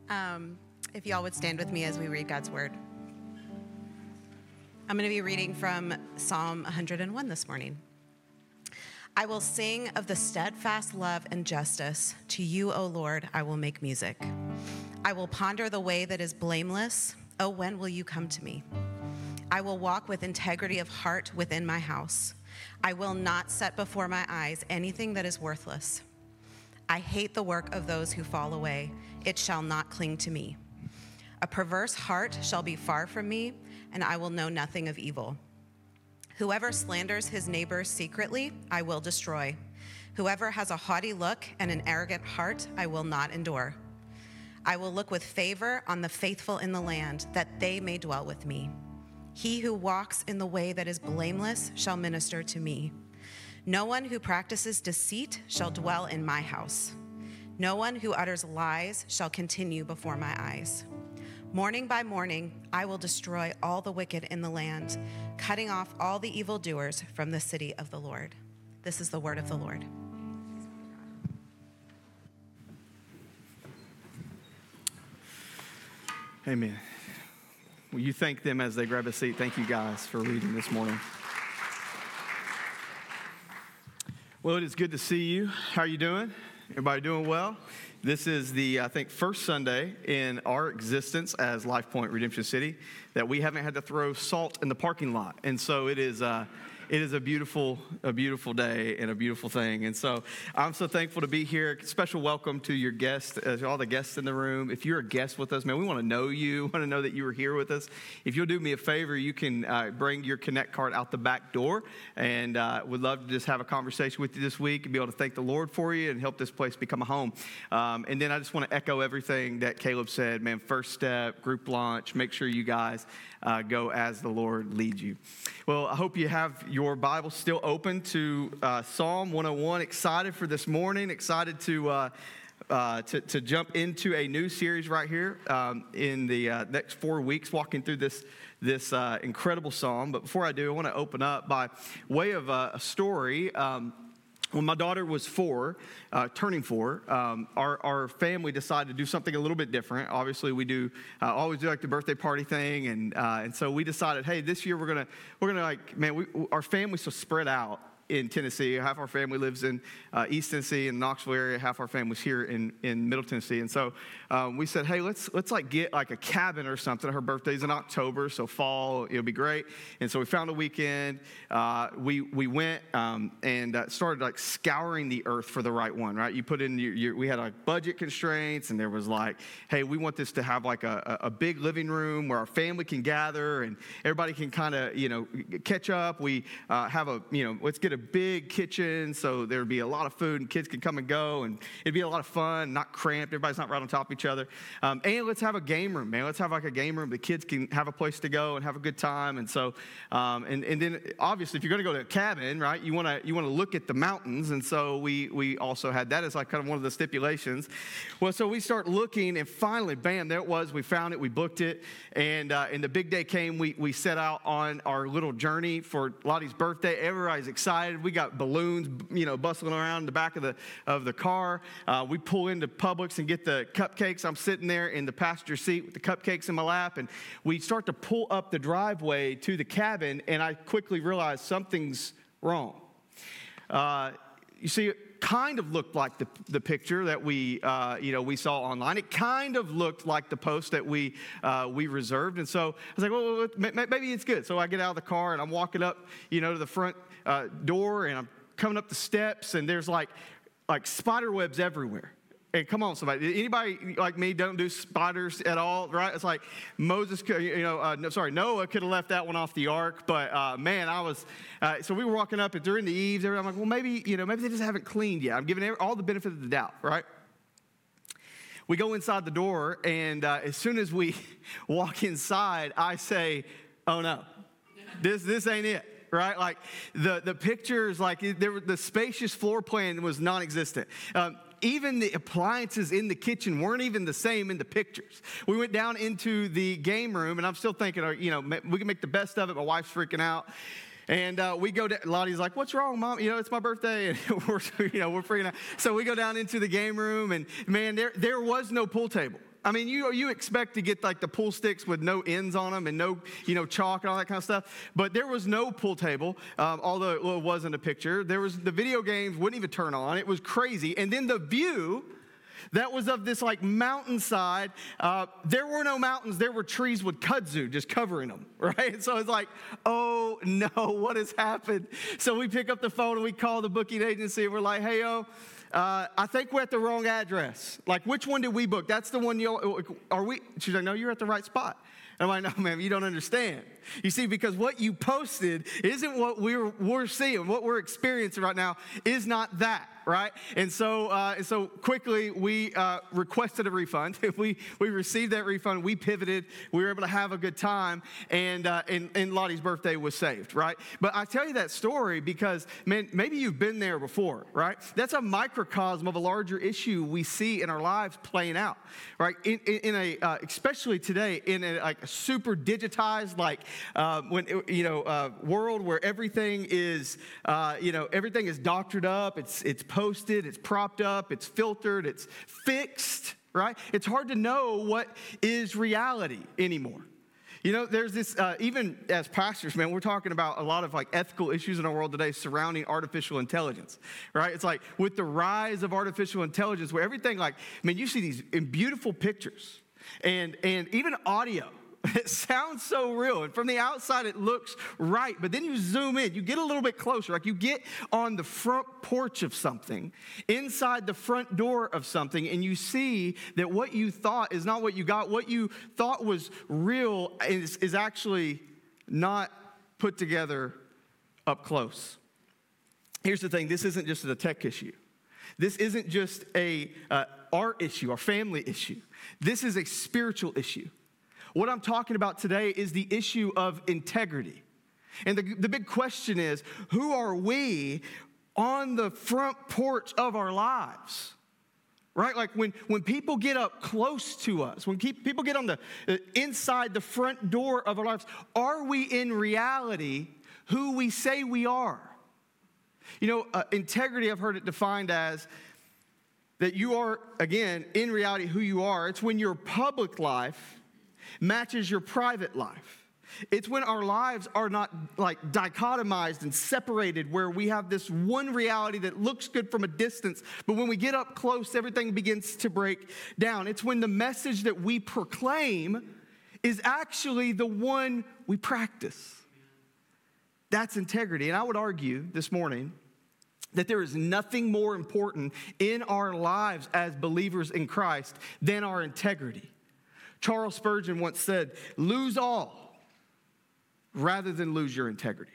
If y'all would stand with me as we read God's word. I'm going to be reading from Psalm 101 this morning. I will sing of the steadfast love and justice. To you, O Lord, I will make music. I will ponder the way that is blameless. Oh, when will you come to me? I will walk with integrity of heart within my house. I will not set before my eyes anything that is worthless. I hate the work of those who fall away. It shall not cling to me. A perverse heart shall be far from me, and I will know nothing of evil. Whoever slanders his neighbor secretly, I will destroy. Whoever has a haughty look and an arrogant heart, I will not endure. I will look with favor on the faithful in the land, that they may dwell with me. He who walks in the way that is blameless shall minister to me. No one who practices deceit shall dwell in my house. No one who utters lies shall continue before my eyes. Morning by morning, I will destroy all the wicked in the land, cutting off all the evildoers from the city of the Lord. This is the word of the Lord. Amen. Will you thank them as they grab a seat? Thank you guys for reading this morning. Well, it is good to see you. How are you doing? Everybody doing well? This is the, I think, first Sunday in our existence as Life Point Redemption City that we haven't had to throw salt in the parking lot. And so it is a beautiful day and a beautiful thing. And so I'm so thankful to be here. Special welcome to your guests, all the guests in the room. If you're a guest with us, man, we want to know you. We want to know that you were here with us. If you'll do me a favor, you can bring your Connect card out the back door. And would love to just have a conversation with you this week and be able to thank the Lord for you and help this place become a home. And then I just want to echo everything that Caleb said, man, first step, group launch, make sure you guys go as the Lord leads you. Well, I hope you have your Bible still open to Psalm 101. Excited for this morning. Excited to jump into a new series right here in the next 4 weeks, walking through this incredible psalm. But before I do, I want to open up by way of a story. When my daughter was turning 4, our family decided to do something a little bit different. Obviously, we do always do like the birthday party thing, and so we decided, hey, this year we're gonna like, man, our family's so spread out in Tennessee. Half our family lives in East Tennessee and Knoxville area. Half our family's here in Middle Tennessee. And so we said, hey, let's like get like a cabin or something. Her birthday's in October, so fall, it'll be great. And so we found a weekend. We went and started like scouring the earth for the right one, right? You put in we had like budget constraints, and there was like, hey, we want this to have like a big living room where our family can gather and everybody can kind of, catch up. We have let's get a big kitchen, so there'd be a lot of food and kids can come and go, and it'd be a lot of fun, not cramped, everybody's not right on top of each other. And let's have a game room, man. Let's have like a game room. The kids can have a place to go and have a good time. And so, and then obviously if you're going to go to a cabin, right, you want to look at the mountains. And so we also had that as like kind of one of the stipulations. Well, so we start looking, and finally, bam, there it was. We found it, we booked it, and the big day came. We set out on our little journey for Lottie's birthday. Everybody's excited. We got balloons, bustling around in the back of the car. We pull into Publix and get the cupcakes. I'm sitting there in the passenger seat with the cupcakes in my lap, and we start to pull up the driveway to the cabin, and I quickly realized something's wrong. You see, it kind of looked like the picture that we saw online. It kind of looked like the post that we reserved, and so I was like, well, maybe it's good. So I get out of the car and I'm walking up, to the front door, and I'm coming up the steps, and there's like spider webs everywhere. And come on, somebody. Anybody like me don't do spiders at all, right? It's like Noah could have left that one off the ark. But, man, I was, so we were walking up, and during the eaves, I'm like, well, maybe they just haven't cleaned yet. I'm giving all the benefit of the doubt, right? We go inside the door, and as soon as we walk inside, I say, oh, no, this ain't it. Right? Like the pictures, like the spacious floor plan was non-existent. Even the appliances in the kitchen weren't even the same in the pictures. We went down into the game room, and I'm still thinking, we can make the best of it. My wife's freaking out. And we go to, Lottie's like, what's wrong, Mom? It's my birthday. And we're freaking out. So we go down into the game room, and man, there was no pool table. I mean, you expect to get like the pool sticks with no ends on them and no, chalk and all that kind of stuff. But there was no pool table, although it wasn't a picture. The video games wouldn't even turn on. It was crazy. And then the view that was of this like mountainside. There were no mountains. There were trees with kudzu just covering them, right? So it's like, oh no, what has happened? So we pick up the phone and we call the booking agency. And we're like, hey, I think we're at the wrong address. Like, which one did we book? That's the one are we? She's like, no, you're at the right spot. And I'm like, no, ma'am, you don't understand. You see, because what you posted isn't what we're seeing. What we're experiencing right now is not that, right? And so quickly we requested a refund. We received that refund. We pivoted. We were able to have a good time, and Lottie's birthday was saved, right? But I tell you that story because, man, maybe you've been there before, right? That's a microcosm of a larger issue we see in our lives playing out, right? Especially today in a super digitized, world where everything is doctored up, it's posted, it's propped up, it's filtered, it's fixed, right? It's hard to know what is reality anymore. There's this, even as pastors, man, we're talking about a lot of like ethical issues in our world today surrounding artificial intelligence, right? It's like with the rise of artificial intelligence where everything you see these beautiful pictures and even audio. It sounds so real. And from the outside, it looks right. But then you zoom in. You get a little bit closer. Like you get on the front porch of something, inside the front door of something, and you see that what you thought is not what you got. What you thought was real is actually not put together up close. Here's the thing. This isn't just a tech issue. This isn't just our issue, our family issue. This is a spiritual issue. What I'm talking about today is the issue of integrity. And the big question is, who are we on the front porch of our lives? Right? Like when people get up close to us, when people get on the inside the front door of our lives, are we in reality who we say we are? Integrity, I've heard it defined as that you are, again, in reality who you are. It's when your public life matches your private life. It's when our lives are not like dichotomized and separated where we have this one reality that looks good from a distance, but when we get up close, everything begins to break down. It's when the message that we proclaim is actually the one we practice. That's integrity. And I would argue this morning that there is nothing more important in our lives as believers in Christ than our integrity. Charles Spurgeon once said, lose all rather than lose your integrity.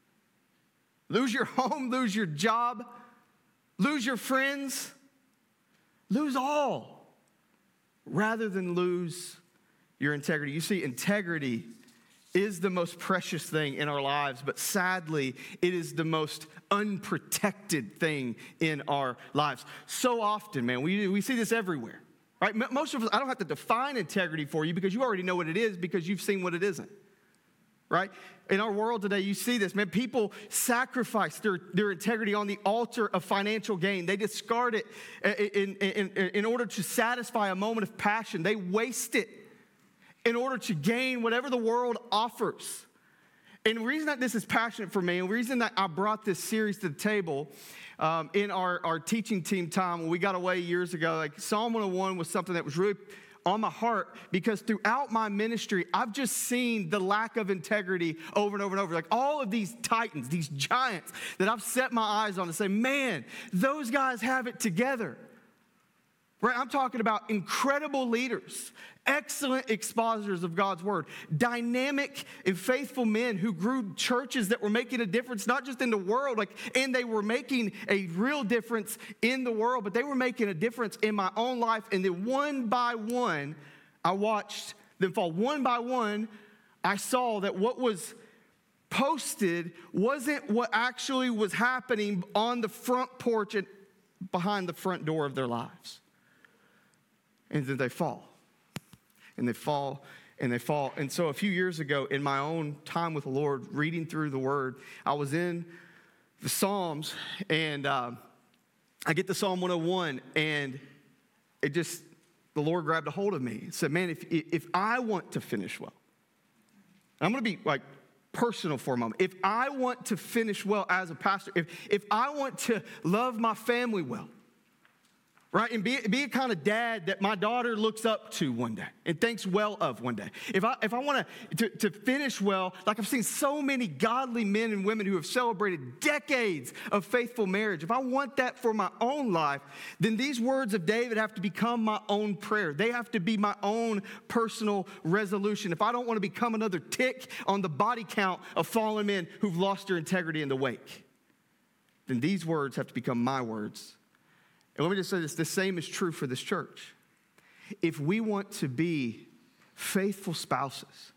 Lose your home, lose your job, lose your friends, lose all rather than lose your integrity. You see, integrity is the most precious thing in our lives, but sadly, it is the most unprotected thing in our lives. So often, man, we see this everywhere. Right? Most of us, I don't have to define integrity for you because you already know what it is because you've seen what it isn't. Right? In our world today, you see this, man. People sacrifice their integrity on the altar of financial gain. They discard it in order to satisfy a moment of passion. They waste it in order to gain whatever the world offers. And the reason that this is passionate for me, and the reason that I brought this series to the table in our teaching team time when we got away years ago, like Psalm 101 was something that was really on my heart because throughout my ministry, I've just seen the lack of integrity over and over and over. Like all of these titans, these giants that I've set my eyes on to say, man, those guys have it together. Right? I'm talking about incredible leaders, excellent expositors of God's word, dynamic and faithful men who grew churches that were making a difference, not just in the world, and they were making a real difference in the world, but they were making a difference in my own life. And then one by one, I watched them fall. One by one, I saw that what was posted wasn't what actually was happening on the front porch and behind the front door of their lives. And then they fall. And they fall, and they fall. And so a few years ago, in my own time with the Lord, reading through the Word, I was in the Psalms, and I get to Psalm 101, and it just the Lord grabbed a hold of me and said, man, if I want to finish well, I'm going to be like personal for a moment. If I want to finish well as a pastor, if I want to love my family well, right, and be a kind of dad that my daughter looks up to one day and thinks well of one day. If I want to finish well, like I've seen so many godly men and women who have celebrated decades of faithful marriage, if I want that for my own life, then these words of David have to become my own prayer. They have to be my own personal resolution. If I don't want to become another tick on the body count of fallen men who've lost their integrity in the wake, then these words have to become my words. And let me just say this, the same is true for this church. If we want to be faithful spouses,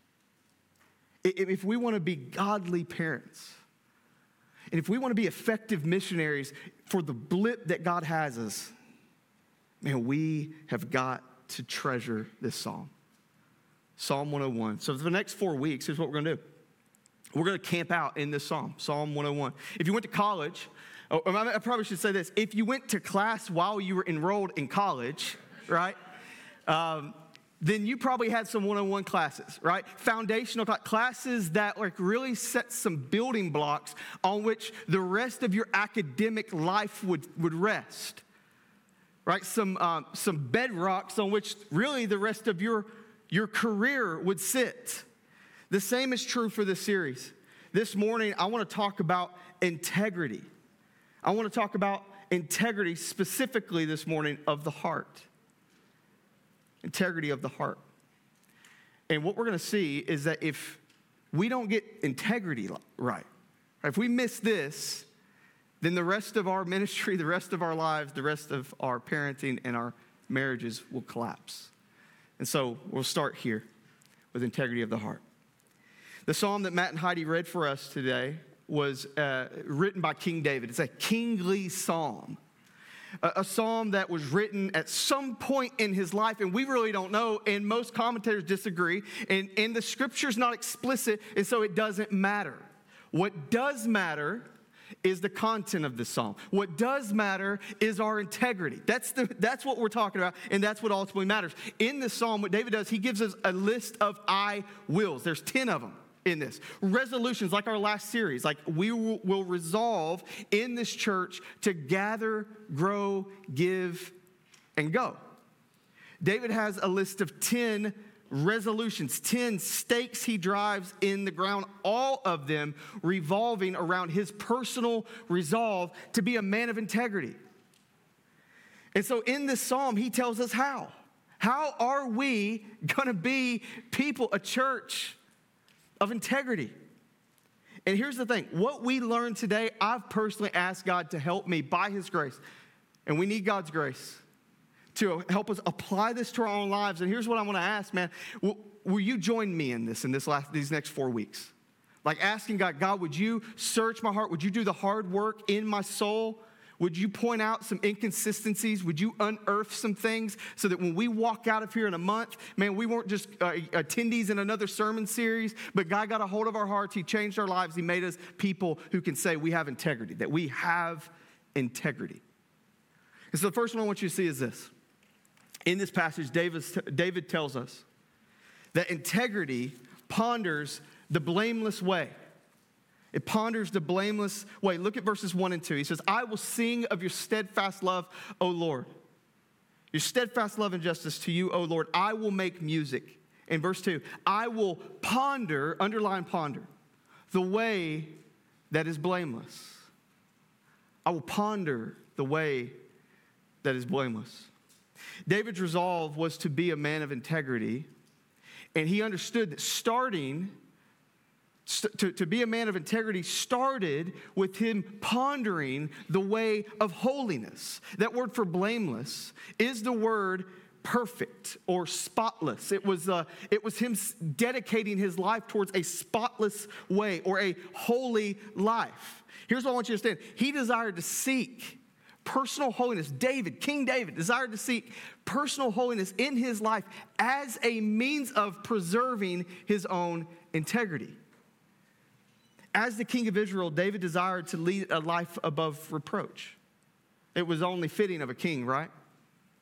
if we want to be godly parents, and if we want to be effective missionaries for the blip that God has us, man, we have got to treasure this psalm. Psalm 101. So for the next 4 weeks, here's what we're going to do. We're going to camp out in this psalm, Psalm 101. If you went to college, I probably should say this. If you went to class while you were enrolled in college, right, then you probably had some 101 classes, right? Foundational classes that like really set some building blocks on which the rest of your academic life would rest, right? Some bedrocks on which really the rest of your career would sit. The same is true for this series. This morning, I want to talk about integrity. I want to talk about integrity specifically this morning of the heart. Integrity of the heart. And what we're going to see is that if we don't get integrity right, if we miss this, then the rest of our ministry, the rest of our lives, the rest of our parenting and our marriages will collapse. And so we'll start here with integrity of the heart. The psalm that Matt and Heidi read for us today was written by King David. It's a kingly psalm, a psalm that was written at some point in his life, and we really don't know, and most commentators disagree, and the scripture's not explicit, and so it doesn't matter. What does matter is the content of the psalm. What does matter is our integrity. That's what we're talking about, and that's what ultimately matters. In the psalm, what David does, he gives us a list of I wills. There's 10 of them in this. Resolutions, like our last series, like we will resolve in this church to gather, grow, give, and go. David has a list of 10 resolutions, 10 stakes he drives in the ground, all of them revolving around his personal resolve to be a man of integrity. And so in this psalm, he tells us how. How are we going to be people, a church of integrity? And here's the thing. What we learned today, I've personally asked God to help me by his grace. And we need God's grace to help us apply this to our own lives. And here's what I want to ask, man. Will you join me in these next 4 weeks? Like asking God, would you search my heart? Would you do the hard work in my soul? Would you point out some inconsistencies? Would you unearth some things so that when we walk out of here in a month, man, we weren't just attendees in another sermon series, but God got a hold of our hearts. He changed our lives. He made us people who can say we have integrity, that we have integrity. And so the first one I want you to see is this. In this passage, David tells us that integrity ponders the blameless way. It ponders the blameless way. Look at verses 1 and 2. He says, I will sing of your steadfast love, O Lord. Your steadfast love and justice to you, O Lord. I will make music. In verse 2, I will ponder, underline ponder, the way that is blameless. I will ponder the way that is blameless. David's resolve was to be a man of integrity, and he understood that to be a man of integrity started with him pondering the way of holiness. That word for blameless is the word perfect or spotless. It was him dedicating his life towards a spotless way or a holy life. Here's what I want you to understand. He desired to seek personal holiness. King David desired to seek personal holiness in his life as a means of preserving his own integrity. As the king of Israel, David desired to lead a life above reproach. It was only fitting of a king, right?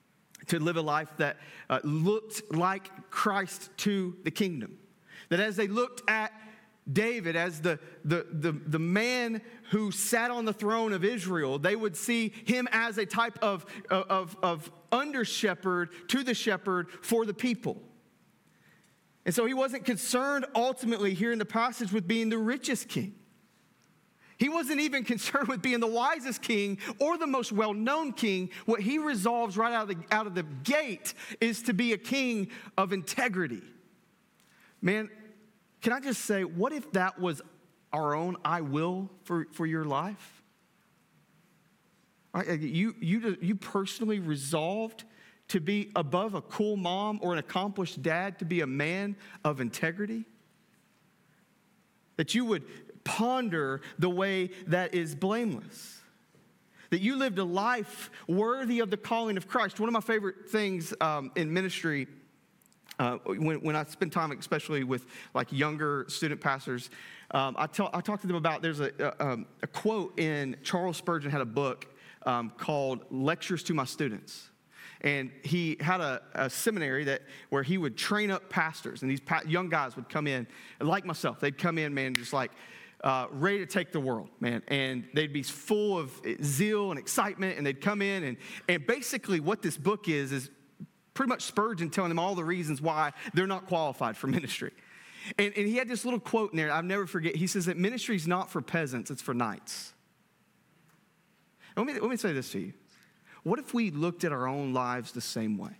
to live a life that looked like Christ to the kingdom. That as they looked at David as the man who sat on the throne of Israel, they would see him as a type of under shepherd to the shepherd for the people. And so he wasn't concerned ultimately here in the passage with being the richest king. He wasn't even concerned with being the wisest king or the most well-known king. What he resolves right out of the gate is to be a king of integrity. Man, can I just say, what if that was our own I will for your life? Right? You personally resolved to be above a cool mom or an accomplished dad, to be a man of integrity? That you would ponder the way that is blameless. That you lived a life worthy of the calling of Christ. One of my favorite things in ministry, when I spend time, especially with like younger student pastors, I talk to them about, there's a quote in Charles Spurgeon had a book called Lectures to My Students. And he had a seminary where he would train up pastors. And these young guys would come in, like myself, they'd come in, man, just like ready to take the world, man. And they'd be full of zeal and excitement, and they'd come in. And basically what this book is pretty much Spurgeon telling them all the reasons why they're not qualified for ministry. And he had this little quote in there, I'll never forget. He says that ministry is not for peasants, it's for knights. Let me say this to you. What if we looked at our own lives the same way?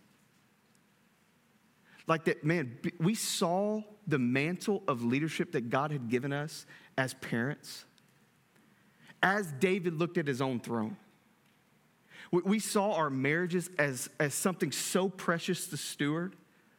Like that, man, we saw the mantle of leadership that God had given us as parents, as David looked at his own throne. We saw our marriages as something so precious to steward,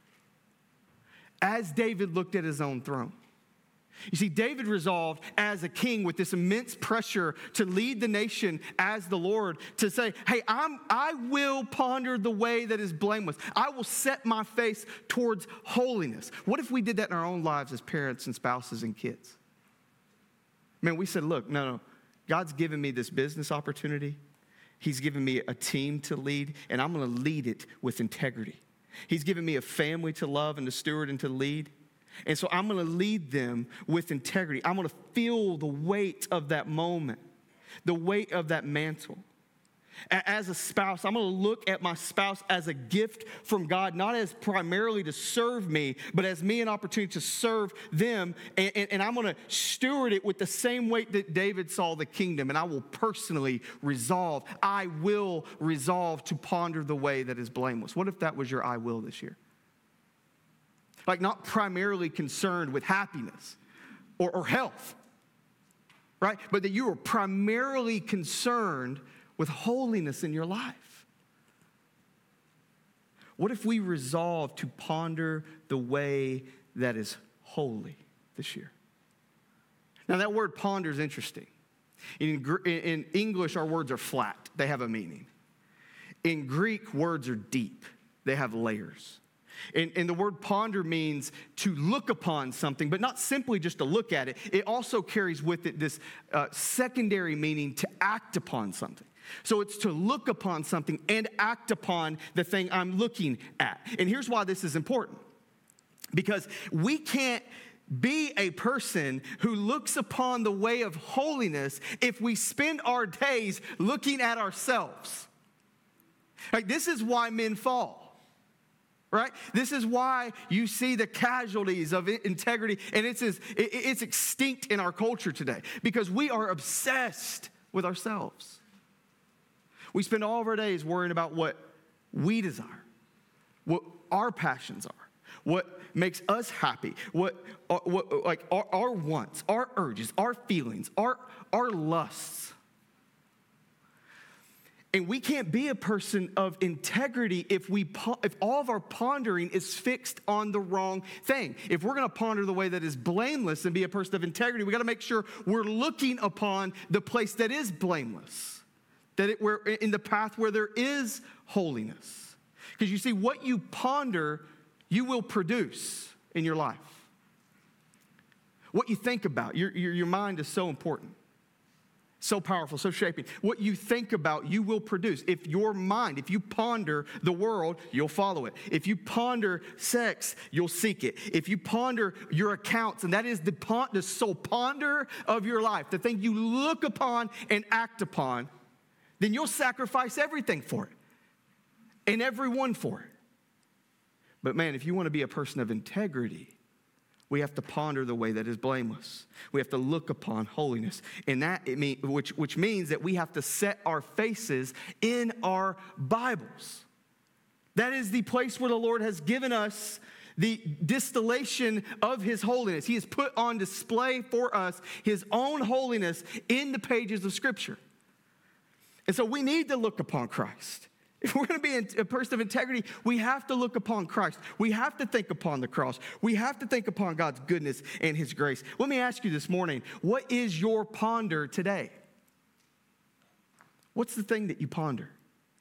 as David looked at his own throne. You see, David resolved as a king with this immense pressure to lead the nation as the Lord, to say, hey, I will ponder the way that is blameless. I will set my face towards holiness. What if we did that in our own lives as parents and spouses and kids? Man, we said, look, no, God's given me this business opportunity. He's given me a team to lead, and I'm going to lead it with integrity. He's given me a family to love and to steward and to lead. And so I'm going to lead them with integrity. I'm going to feel the weight of that moment, the weight of that mantle. As a spouse, I'm going to look at my spouse as a gift from God, not as primarily to serve me, but as me an opportunity to serve them. And I'm going to steward it with the same weight that David saw the kingdom. And I will personally resolve, I will resolve to ponder the way that is blameless. What if that was your I will this year? Like not primarily concerned with happiness or health, right? But that you are primarily concerned with holiness in your life. What if we resolve to ponder the way that is holy this year? Now that word ponder is interesting. In English, our words are flat. They have a meaning. In Greek, words are deep. They have layers. And the word ponder means to look upon something, but not simply just to look at it. It also carries with it this secondary meaning to act upon something. So it's to look upon something and act upon the thing I'm looking at. And here's why this is important. Because we can't be a person who looks upon the way of holiness if we spend our days looking at ourselves. Like, this is why men fall. Right? This is why you see the casualties of integrity, and it's extinct in our culture today because we are obsessed with ourselves. We spend all of our days worrying about what we desire, what our passions are, what makes us happy, what like our wants, our urges, our feelings, our lusts. And we can't be a person of integrity if all of our pondering is fixed on the wrong thing. If we're going to ponder the way that is blameless and be a person of integrity, we got to make sure we're looking upon the place that is blameless, that we're in the path where there is holiness. Because you see, what you ponder, you will produce in your life. What you think about, your mind is so important. So powerful, so shaping. What you think about, you will produce. If your mind, if you ponder the world, you'll follow it. If you ponder sex, you'll seek it. If you ponder your accounts, and that is the sole ponder of your life, the thing you look upon and act upon, then you'll sacrifice everything for it and everyone for it. But man, if you want to be a person of integrity, we have to ponder the way that is blameless. We have to look upon holiness. And that which means that we have to set our faces in our Bibles. That is the place where the Lord has given us the distillation of his holiness. He has put on display for us his own holiness in the pages of Scripture. And so we need to look upon Christ. If we're going to be a person of integrity, we have to look upon Christ. We have to think upon the cross. We have to think upon God's goodness and his grace. Let me ask you this morning, what is your ponder today? What's the thing that you ponder?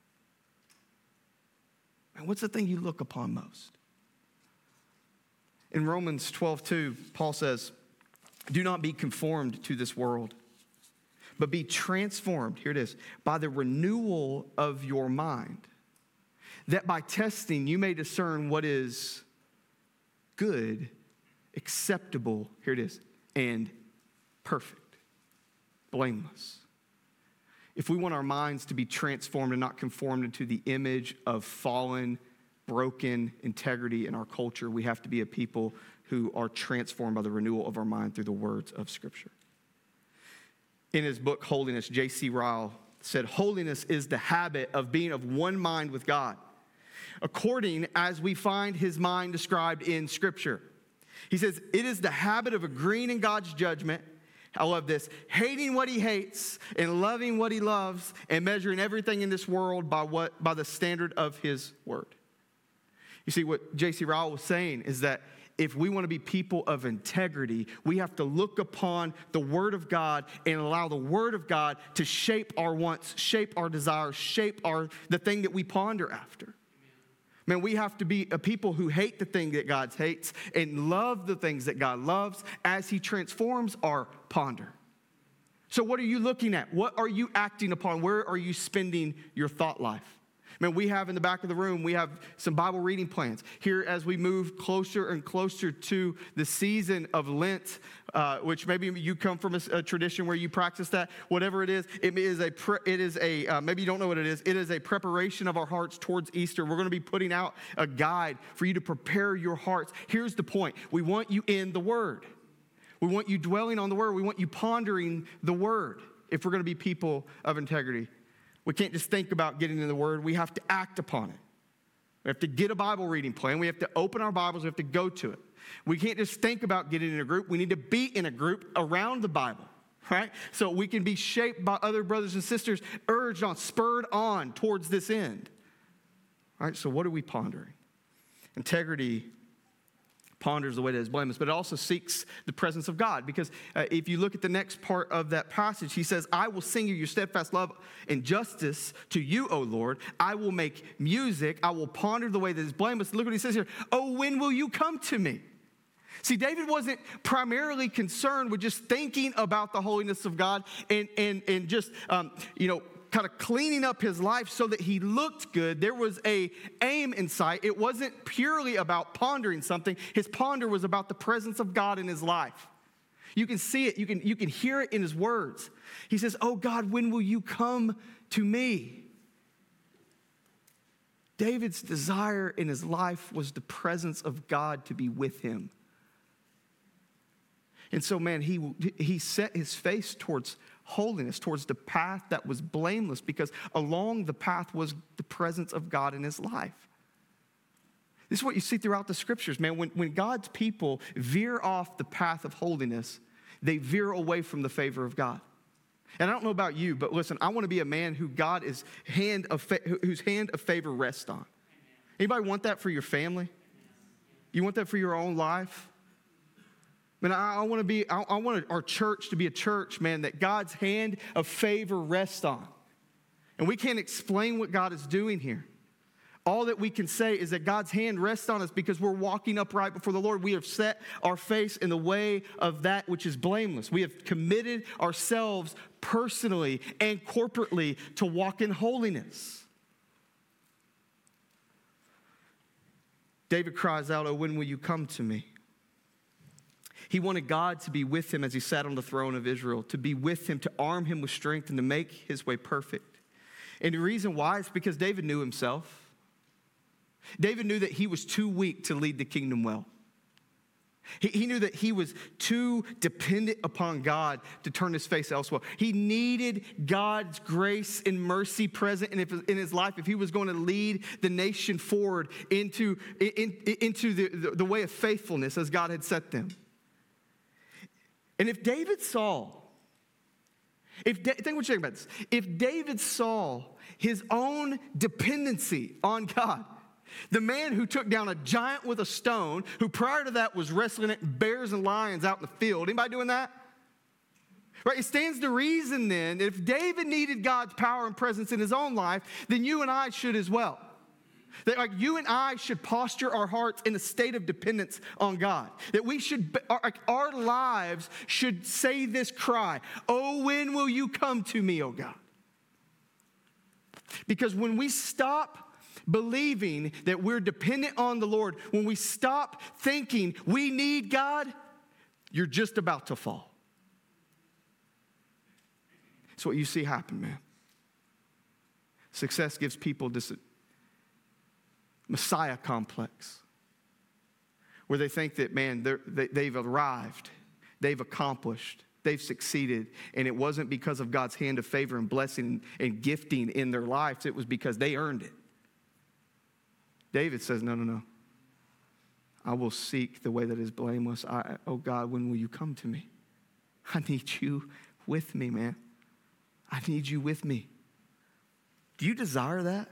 And what's the thing you look upon most? In Romans 12:2, Paul says, do not be conformed to this world, but be transformed, here it is, by the renewal of your mind, that by testing you may discern what is good, acceptable, here it is, and perfect, blameless. If we want our minds to be transformed and not conformed into the image of fallen, broken integrity in our culture, we have to be a people who are transformed by the renewal of our mind through the words of Scripture. In his book, Holiness, J.C. Ryle said, holiness is the habit of being of one mind with God, according as we find his mind described in Scripture. He says, it is the habit of agreeing in God's judgment. I love this. Hating what he hates and loving what he loves and measuring everything in this world by the standard of his word. You see, what J.C. Ryle was saying is that if we want to be people of integrity, we have to look upon the Word of God and allow the Word of God to shape our wants, shape our desires, shape the thing that we ponder after. Man, we have to be a people who hate the thing that God hates and love the things that God loves as he transforms our ponder. So what are you looking at? What are you acting upon? Where are you spending your thought life? Man, we have in the back of the room, we have some Bible reading plans. Here as we move closer and closer to the season of Lent, which maybe you come from a tradition where you practice that, whatever it is maybe you don't know what it is a preparation of our hearts towards Easter. We're going to be putting out a guide for you to prepare your hearts. Here's the point. We want you in the Word. We want you dwelling on the Word. We want you pondering the Word if we're going to be people of integrity. We can't just think about getting in the Word. We have to act upon it. We have to get a Bible reading plan. We have to open our Bibles. We have to go to it. We can't just think about getting in a group. We need to be in a group around the Bible, right? So we can be shaped by other brothers and sisters, urged on, spurred on towards this end. All right, so what are we pondering? Integrity ponders the way that is blameless, but it also seeks the presence of God. Because if you look at the next part of that passage, he says, I will sing you your steadfast love and justice to you, O Lord. I will make music. I will ponder the way that is blameless. Look what he says here. Oh, when will you come to me? See, David wasn't primarily concerned with just thinking about the holiness of God and just, kind of cleaning up his life so that he looked good. There was an aim in sight. It wasn't purely about pondering something. His ponder was about the presence of God in his life. You can see it. You can hear it in his words. He says, oh God, when will you come to me? David's desire in his life was the presence of God to be with him. And so, man, he set his face towards holiness, towards the path that was blameless, because along the path was the presence of God in his life. This is what you see throughout the Scriptures, man. When God's people veer off the path of holiness, they veer away from the favor of God. And I don't know about you, but listen, I want to be a man who God is whose hand of favor rests on. Anybody want that for your family? You want that for your own life? Man, I want our church to be a church, man, that God's hand of favor rests on. And we can't explain what God is doing here. all that we can say is that God's hand rests on us because we're walking upright before the Lord. We have set our face in the way of that which is blameless. We have committed ourselves personally and corporately to walk in holiness. David cries out, "Oh, when will you come to me?" He wanted God to be with him as he sat on the throne of Israel, to be with him, to arm him with strength, and to make his way perfect. And the reason why is because David knew himself. David knew that he was too weak to lead the kingdom well. He knew that he was too dependent upon God to turn his face elsewhere. He needed God's grace and mercy present in his life if he was going to lead the nation forward into the way of faithfulness as God had set them. And if David saw, think what you think about this. If David saw his own dependency on God, the man who took down a giant with a stone, who prior to that was wrestling at bears and lions out in the field. Anybody doing that? Right? It stands to reason then that if David needed God's power and presence in his own life, then you and I should as well. That like you and I should posture our hearts in a state of dependence on God. That we should, our lives should say this cry, "Oh, when will you come to me, oh God?" Because when we stop believing that we're dependent on the Lord, when we stop thinking we need God, you're just about to fall. That's what you see happen, man. Success gives people this Messiah complex, where they think that, man, they've arrived, they've accomplished, they've succeeded, and it wasn't because of God's hand of favor and blessing and gifting in their lives, it was because they earned it. David says, no. I will seek the way that is blameless. Oh God, when will you come to me? I need you with me, man. I need you with me. Do you desire that?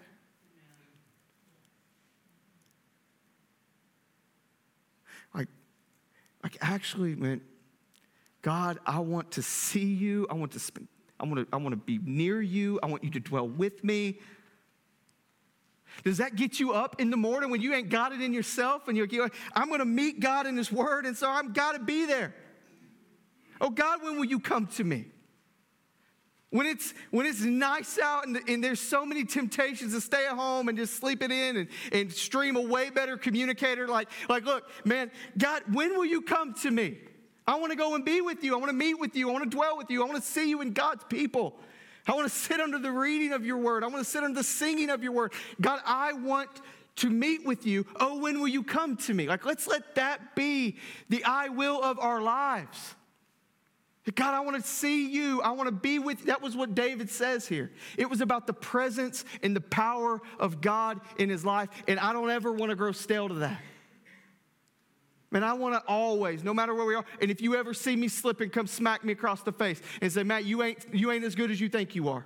Like actually, man, God, I want to see you. I want to be near you. I want you to dwell with me. Does that get you up in the morning when you ain't got it in yourself and you're like, I'm going to meet God in his word, and so I've got to be there. Oh God, when will you come to me? When it's nice out and there's so many temptations to stay at home and just sleep it in and stream a way better communicator. Like, look, man, God, when will you come to me? I want to go and be with you. I want to meet with you. I want to dwell with you. I want to see you in God's people. I want to sit under the reading of your word. I want to sit under the singing of your word. God, I want to meet with you. Oh, when will you come to me? Like, let's let that be the I will of our lives. God, I want to see you. I want to be with you. That was what David says here. It was about the presence and the power of God in his life, and I don't ever want to grow stale to that. Man, I want to always, no matter where we are, and if you ever see me slipping, come smack me across the face and say, Matt, you ain't as good as you think you are.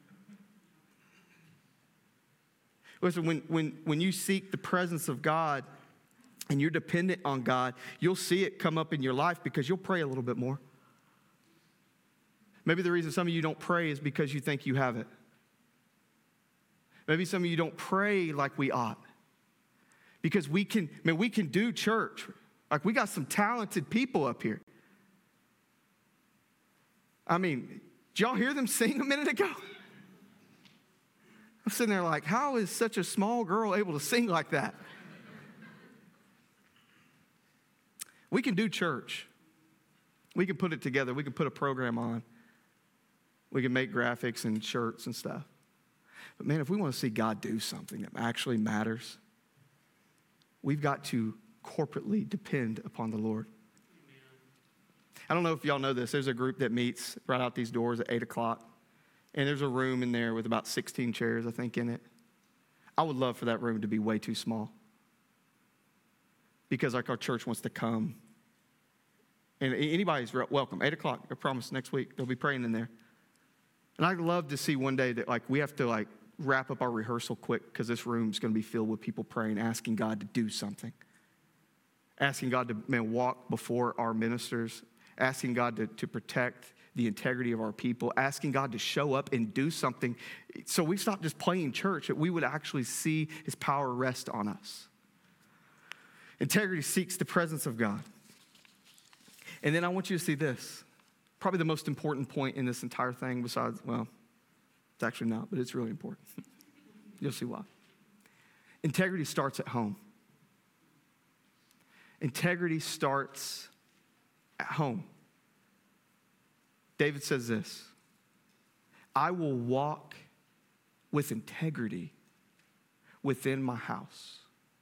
Listen, when you seek the presence of God and you're dependent on God, you'll see it come up in your life because you'll pray a little bit more. Maybe the reason some of you don't pray is because you think you have it. Maybe some of you don't pray like we ought. Because we can do church. Like, we got some talented people up here. I mean, did y'all hear them sing a minute ago? I'm sitting there like, how is such a small girl able to sing like that? We can do church. We can put it together. We can put a program on. We can make graphics and shirts and stuff. But man, if we want to see God do something that actually matters, we've got to corporately depend upon the Lord. I don't know if y'all know this. There's a group that meets right out these doors at 8 o'clock. And there's a room in there with about 16 chairs, I think, in it. I would love for that room to be way too small. Because like our church wants to come. And anybody's welcome. 8 o'clock, I promise, next week. They'll be praying in there. And I'd love to see one day that like we have to like wrap up our rehearsal quick because this room's going to be filled with people praying, asking God to do something. Asking God to walk before our ministers. Asking God to protect the integrity of our people, asking God to show up and do something so we stop just playing church, that we would actually see his power rest on us. Integrity seeks the presence of God. And then I want you to see this, probably the most important point in this entire thing besides, well, it's actually not, but it's really important. You'll see why. Integrity starts at home. Integrity starts at home. David says this, I will walk with integrity within my house.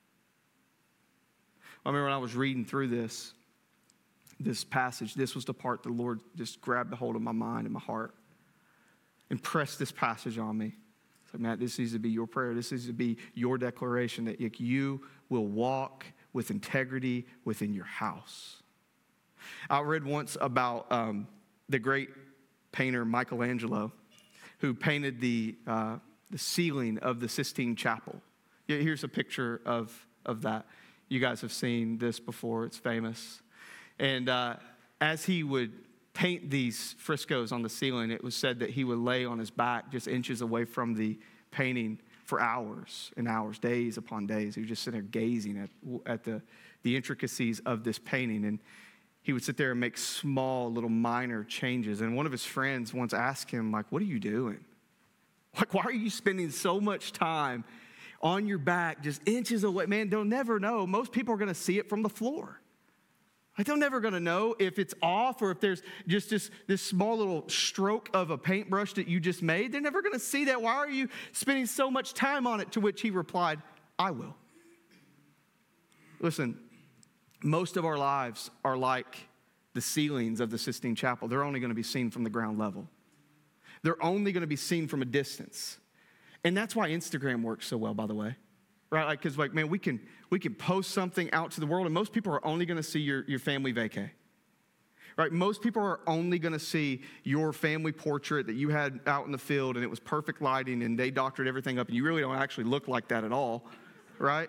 I remember when I was reading through this passage, this was the part the Lord just grabbed a hold of my mind and my heart and pressed this passage on me. It's like, Matt, this needs to be your prayer. This needs to be your declaration that you will walk with integrity within your house. I read once about the great painter Michelangelo, who painted the ceiling of the Sistine Chapel. Here's a picture of that. You guys have seen this before. It's famous. And as he would paint these frescoes on the ceiling, it was said that he would lay on his back just inches away from the painting for hours and hours, days upon days. He would just sit there gazing at the intricacies of this painting. And he would sit there and make small little minor changes. And one of his friends once asked him, like, what are you doing? Like, why are you spending so much time on your back, just inches away? Man, they'll never know. Most people are going to see it from the floor. Like, they're never going to know if it's off or if there's just this small little stroke of a paintbrush that you just made. They're never going to see that. Why are you spending so much time on it? To which he replied, I will. Listen, most of our lives are like the ceilings of the Sistine Chapel. They're only going to be seen from the ground level. They're only going to be seen from a distance. And that's why Instagram works so well, by the way. Right? Like, because, like, man, we can post something out to the world, and most people are only going to see your family vacay. Right? Most people are only going to see your family portrait that you had out in the field, and it was perfect lighting, and they doctored everything up, and you really don't actually look like that at all. Right?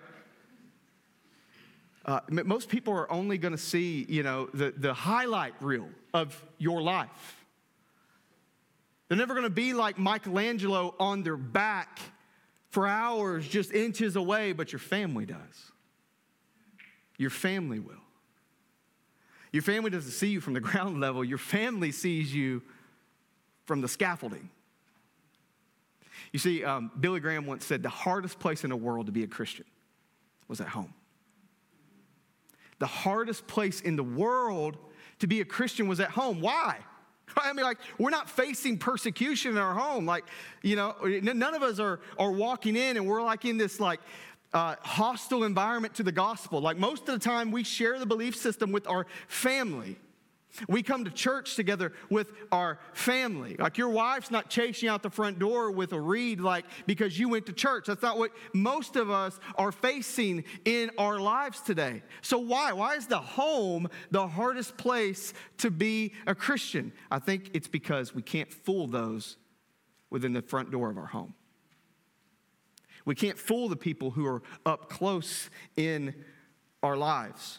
Most people are only going to see, the highlight reel of your life. They're never going to be like Michelangelo on their back for hours, just inches away, but your family does. Your family will. Your family doesn't see you from the ground level. Your family sees you from the scaffolding. You see, Billy Graham once said the hardest place in the world to be a Christian was at home. The hardest place in the world to be a Christian was at home. Why? I mean, like, we're not facing persecution in our home. Like, none of us are walking in and we're like in this hostile environment to the gospel. Like, most of the time we share the belief system with our family. We come to church together with our family. Like, your wife's not chasing you out the front door with a reed, like, because you went to church. That's not what most of us are facing in our lives today. So why? Why is the home the hardest place to be a Christian? I think it's because we can't fool those within the front door of our home. We can't fool the people who are up close in our lives.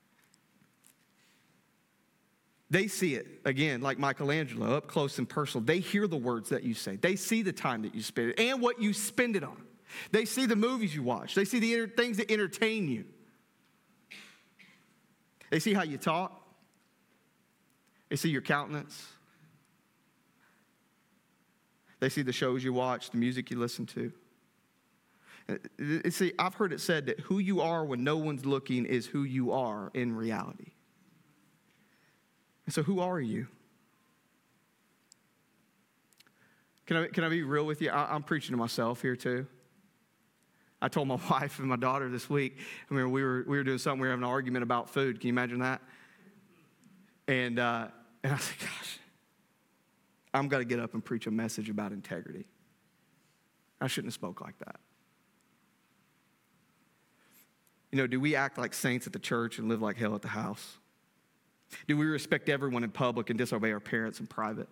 They see it, again, like Michelangelo, up close and personal. They hear the words that you say. They see the time that you spend it and what you spend it on. They see the movies you watch. They see the things that entertain you. They see how you talk. They see your countenance. They see the shows you watch, the music you listen to. See, I've heard it said that who you are when no one's looking is who you are in reality. So who are you? Can I be real with you? I'm preaching to myself here too. I told my wife and my daughter this week, I mean, we were doing something, we were having an argument about food. Can you imagine that? And I said, gosh, I'm going to get up and preach a message about integrity. I shouldn't have spoke like that. Do we act like saints at the church and live like hell at the house? Do we respect everyone in public and disobey our parents in private?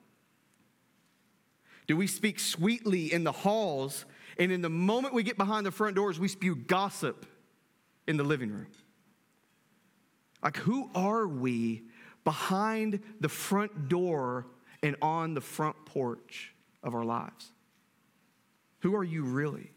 Do we speak sweetly in the halls, and in the moment we get behind the front doors, we spew gossip in the living room? Like, who are we behind the front door and on the front porch of our lives? Who are you really?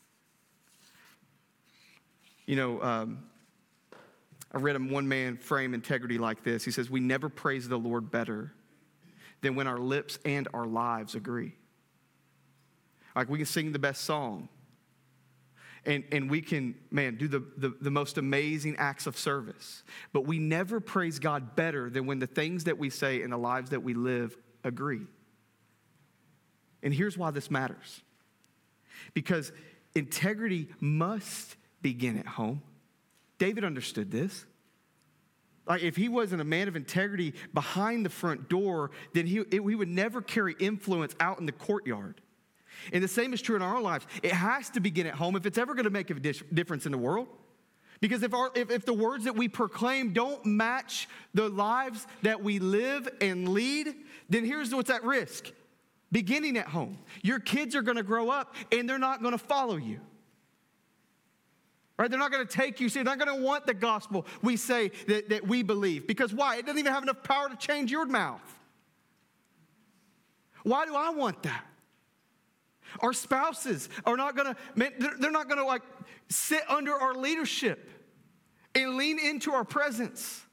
You know, I read one man frame integrity like this. He says, we never praise the Lord better than when our lips and our lives agree. Like we can sing the best song and we can, do the most amazing acts of service. But we never praise God better than when the things that we say and the lives that we live agree. And here's why this matters. Because integrity must begin at home. David understood this. Like if he wasn't a man of integrity behind the front door, then he would never carry influence out in the courtyard. And the same is true in our own lives. It has to begin at home if it's ever going to make a difference in the world. Because if the words that we proclaim don't match the lives that we live and lead, then here's what's at risk. Beginning at home. Your kids are going to grow up and they're not going to follow you. Right? They're not going to take you. They're not going to want the gospel we say that we believe. Because why? It doesn't even have enough power to change your mouth. Why do I want that? Our spouses are not going to, they're not going to like sit under our leadership and lean into our presence.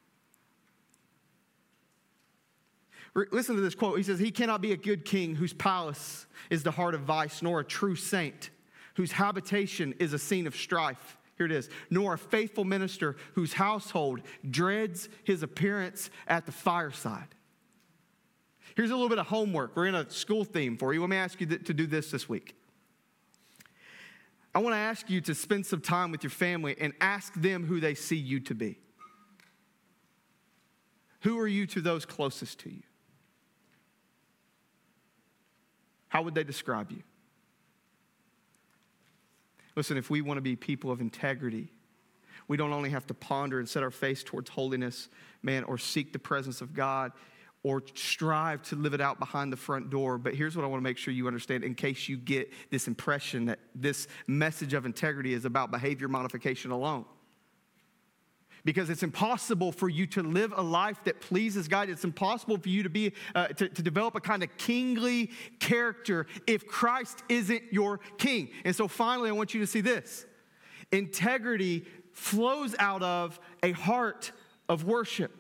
Listen to this quote. He says, he cannot be a good king whose palace is the heart of vice, nor a true saint whose habitation is a scene of strife. Here it is. Nor a faithful minister whose household dreads his appearance at the fireside. Here's a little bit of homework. We're in a school theme for you. Let me ask you to do this week. I want to ask you to spend some time with your family and ask them who they see you to be. Who are you to those closest to you? How would they describe you? Listen, if we want to be people of integrity, we don't only have to ponder and set our face towards holiness, or seek the presence of God, or strive to live it out behind the front door. But here's what I want to make sure you understand in case you get this impression that this message of integrity is about behavior modification alone. Because it's impossible for you to live a life that pleases God. It's impossible for you to be to develop a kind of kingly character if Christ isn't your king. And so finally, I want you to see this. Integrity flows out of a heart of worship.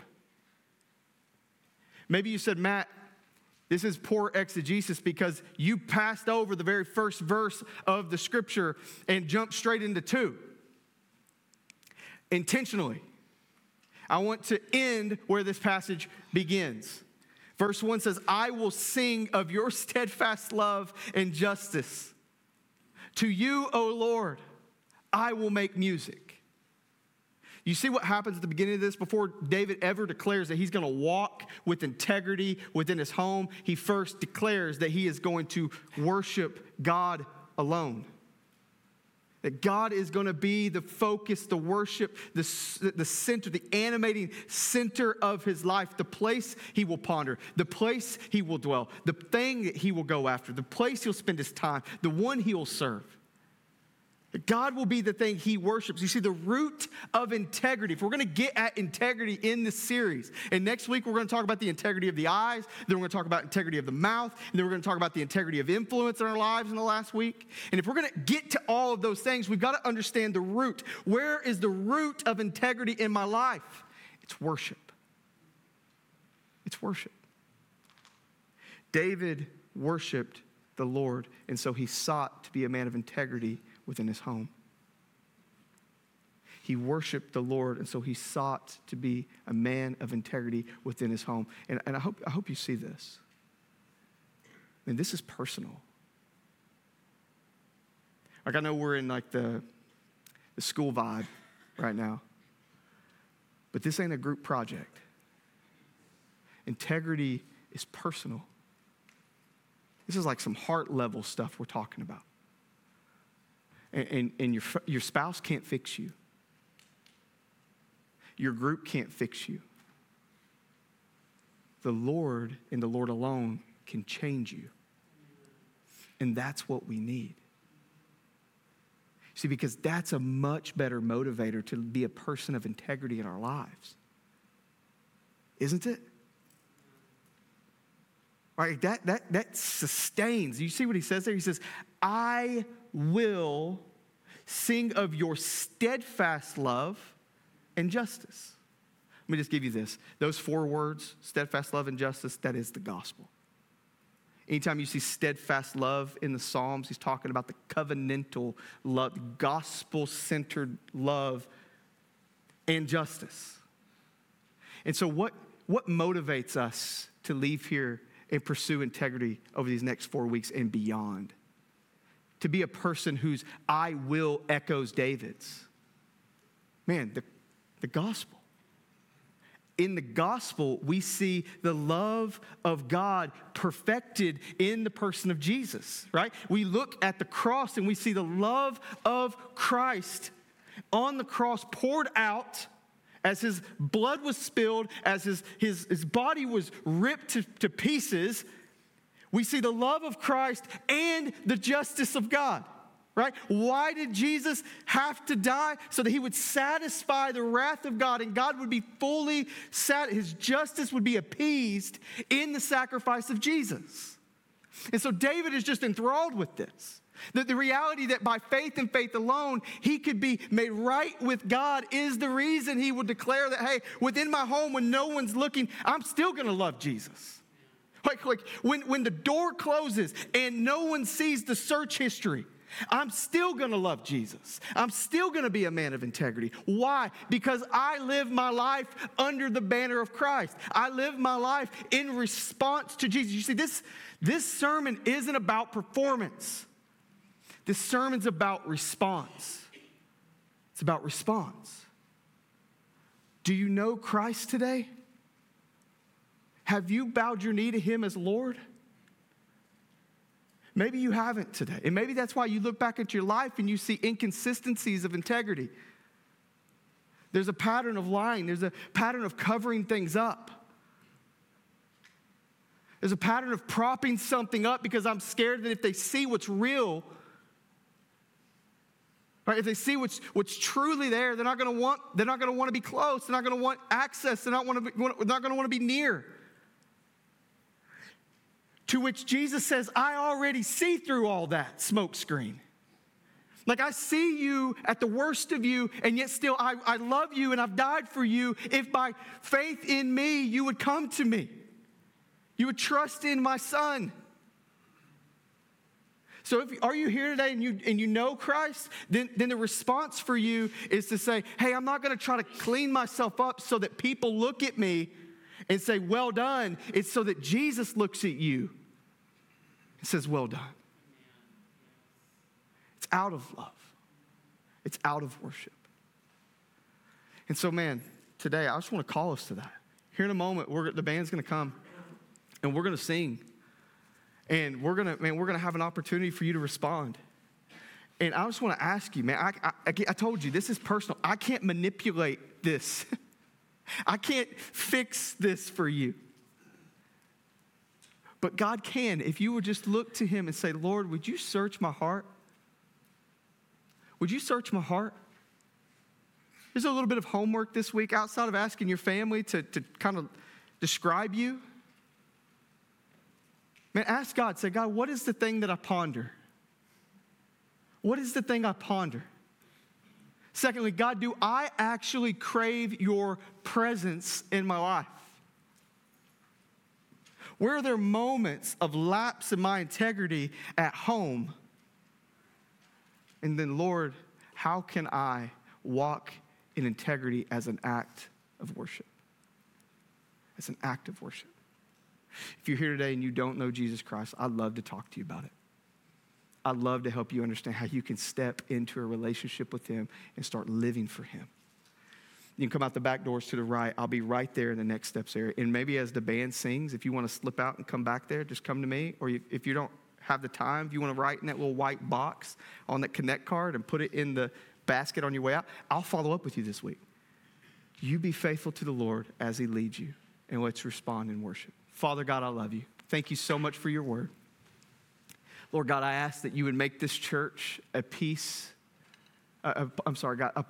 Maybe you said, Matt, this is poor exegesis because you passed over the very first verse of the scripture and jumped straight into 2. Intentionally. I want to end where this passage begins. Verse 1 says, I will sing of your steadfast love and justice. To you, O Lord, I will make music. You see what happens at the beginning of this? Before David ever declares that he's going to walk with integrity within his home, he first declares that he is going to worship God alone. That God is going to be the focus, the worship, the center, the animating center of his life, the place he will ponder, the place he will dwell, the thing that he will go after, the place he'll spend his time, the one he will serve. God will be the thing he worships. You see, the root of integrity, if we're going to get at integrity in this series, and next week we're going to talk about the integrity of the eyes, then we're going to talk about integrity of the mouth, and then we're going to talk about the integrity of influence in our lives in the last week. And if we're going to get to all of those things, we've got to understand the root. Where is the root of integrity in my life? It's worship. It's worship. David worshiped the Lord, and so he sought to be a man of integrity within his home. He worshiped the Lord, and so he sought to be a man of integrity within his home. And I hope you see this. And this is personal. Like I know we're in like the school vibe right now, but this ain't a group project. Integrity is personal. This is like some heart level stuff we're talking about. And your spouse can't fix you. Your group can't fix you. The Lord and the Lord alone can change you. And that's what we need. See, because that's a much better motivator to be a person of integrity in our lives. Isn't it? right? That sustains. You see what he says there? He says, I will sing of your steadfast love and justice. Let me just give you this. Those 4 words, steadfast love and justice, that is the gospel. Anytime you see steadfast love in the Psalms, he's talking about the covenantal love, gospel-centered love and justice. And so what motivates us to leave here and pursue integrity over these next 4 weeks and beyond? To be a person whose I will echoes David's. Man, the gospel. In the gospel, we see the love of God perfected in the person of Jesus, right? We look at the cross and we see the love of Christ on the cross poured out as his blood was spilled, as his body was ripped to pieces. We see the love of Christ and the justice of God. Right? Why did Jesus have to die? So that he would satisfy the wrath of God, and God would be fully his justice would be appeased in the sacrifice of Jesus. And so David is just enthralled with this. That the reality that by faith and faith alone, he could be made right with God is the reason he would declare that, hey, within my home when no one's looking, I'm still going to love Jesus. Like when the door closes and no one sees the search history, I'm still going to love Jesus. I'm still going to be a man of integrity. Why? Because I live my life under the banner of Christ. I live my life in response to Jesus. You see, this sermon isn't about performance. This sermon's about response. It's about response. Do you know Christ today? Have you bowed your knee to him as Lord? Maybe you haven't today. And maybe that's why you look back at your life and you see inconsistencies of integrity. There's a pattern of lying. There's a pattern of covering things up. There's a pattern of propping something up because I'm scared that if they see what's real, right, if they see what's truly there, they're not going to want to be close. They're not going to want access. They're not going to want to be near. To which Jesus says, I already see through all that smoke screen. Like I see you at the worst of you, and yet still I love you and I've died for you. If by faith in me, you would come to me. You would trust in my son. So are you here today and you know Christ, then the response for you is to say, hey, I'm not going to try to clean myself up so that people look at me and say, well done. It's so that Jesus looks at you and says, well done. It's out of love. It's out of worship. And so, man, today I just want to call us to that. Here in a moment, the band's going to come and we're going to sing. And we're going to have an opportunity for you to respond. And I just want to ask you, man, I told you, this is personal. I can't manipulate this. I can't fix this for you. But God can. If you would just look to him and say, Lord, would you search my heart? Would you search my heart? There's a little bit of homework this week outside of asking your family to kind of describe you. Man, ask God, say, God, what is the thing that I ponder? What is the thing I ponder? Secondly, God, do I actually crave your presence in my life? Where are there moments of lapse in my integrity at home? And then, Lord, how can I walk in integrity as an act of worship? As an act of worship. If you're here today and you don't know Jesus Christ, I'd love to talk to you about it. I'd love to help you understand how you can step into a relationship with him and start living for him. You can come out the back doors to the right. I'll be right there in the next steps area. And maybe as the band sings, if you want to slip out and come back there, just come to me. Or if you don't have the time, if you want to write in that little white box on that Connect card and put it in the basket on your way out, I'll follow up with you this week. You be faithful to the Lord as he leads you, and let's respond in worship. Father God, I love you. Thank you so much for your word. Lord God, I ask that you would make this church a place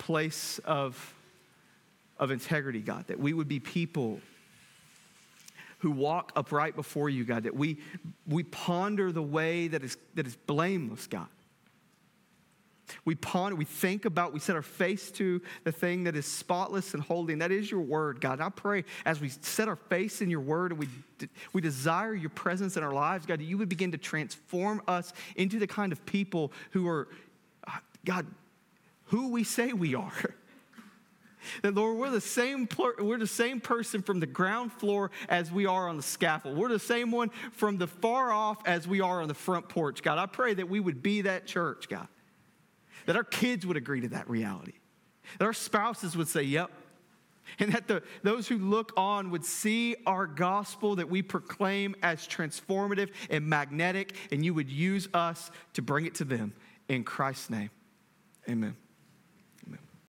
of integrity, God, that we would be people, who walk upright before you, God, that we ponder the way that is blameless, God. We ponder, we think about, we set our face to the thing that is spotless and holy, and that is your word, God. And I pray as we set our face in your word and we desire your presence in our lives, God, that you would begin to transform us into the kind of people who are, God, who we say we are. That, Lord, we're the same person from the ground floor as we are on the scaffold. We're the same one from the far off as we are on the front porch, God. I pray that we would be that church, God. That our kids would agree to that reality. That our spouses would say, yep. And that those who look on would see our gospel that we proclaim as transformative and magnetic, and you would use us to bring it to them. In Christ's name, amen.